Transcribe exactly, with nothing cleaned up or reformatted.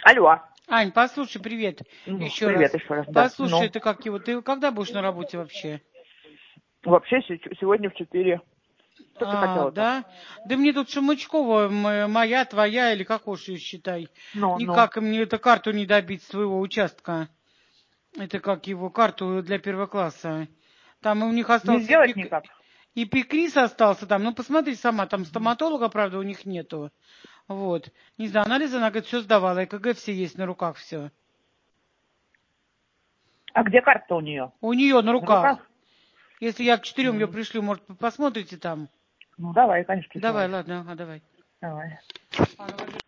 Алло. Ань, послушай, привет. Ну, еще привет раз. еще раз. Да. Послушай, Ну. ты как его, ты когда будешь на работе вообще? Вообще сегодня в четыре. Что а, ты хотела? Да? Да мне тут Шумычкова, моя, твоя, или как уж ее считай. Ну, Никак ну. мне эту карту не добить своего участка. Это как его, карту для первого класса. Там у них Не остался сделать и, пик, никак. и пикрис остался там. Ну, посмотри сама, там стоматолога, правда, у них нету. Вот. Не знаю, анализы, она говорит, все сдавала, ЭКГ все есть на руках, все. А где карта у нее? У нее на На руках? руках. Если я к четырем ее Mm. пришлю, может, посмотрите там. Ну, давай, конечно, Давай, присылай. ладно, ага, давай. Давай.